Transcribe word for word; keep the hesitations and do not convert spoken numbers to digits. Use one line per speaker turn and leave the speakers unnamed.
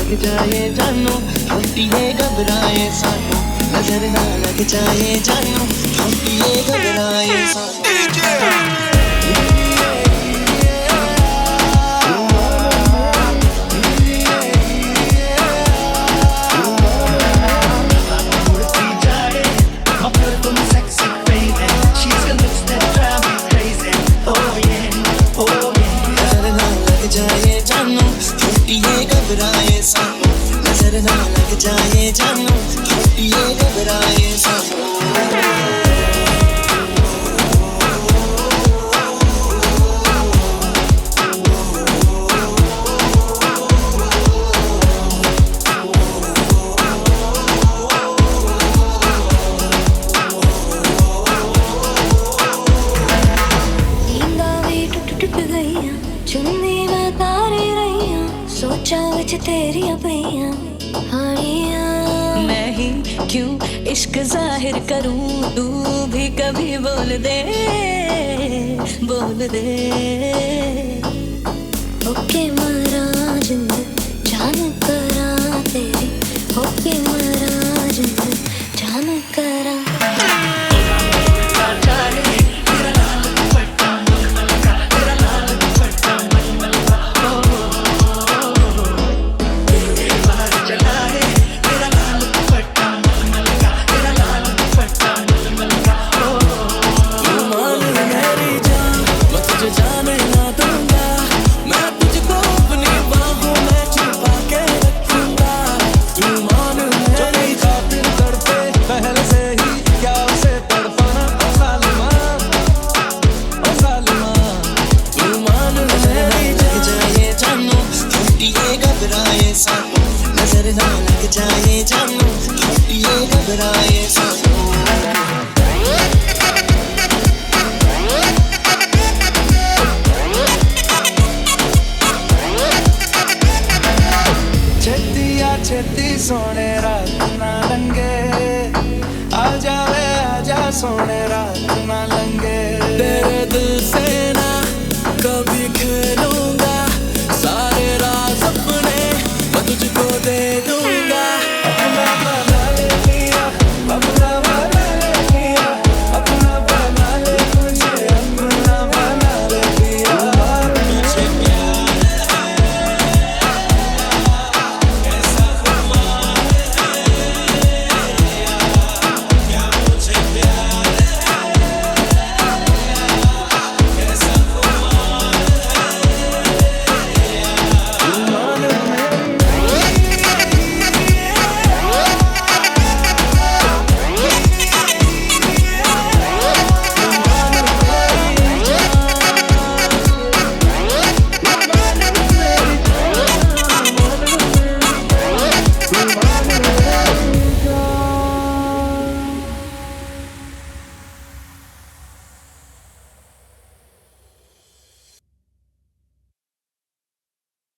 लग जाए जानू, छोटिए घबराए सानू, नजर ना लग जाए जानू, छोटिए घबराए सानू। घबराए सानू, नजर ना लग जाए जानू, छोटिए घबराए सानू।
सोचा विच तेरिया पईयां हानियां, मैं ही क्यों इश्क जाहिर करूं, तू भी कभी बोल दे बोल दे। ओके मरा जिंद जान करा तेरी, ओके मरा जिंद जान करा। नजर ना लग जाए जानू, छोटिए घबराए सानू।
छेती आ छेती सोने रात ना लंगे, आ जावे आजा सोने